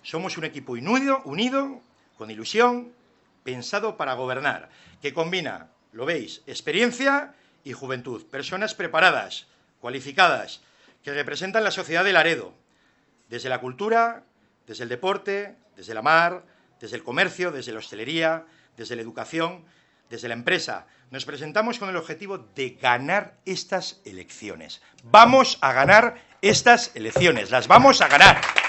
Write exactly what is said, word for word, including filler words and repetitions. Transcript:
Somos un equipo unido, unido, con ilusión, pensado para gobernar, que combina, lo veis, experiencia y juventud. Personas preparadas, cualificadas, que representan la sociedad de Laredo, desde la cultura, desde el deporte, desde la mar, desde el comercio, desde la hostelería, desde la educación, desde la empresa. Nos presentamos con el objetivo de ganar estas elecciones. Vamos a ganar estas elecciones, las vamos a ganar.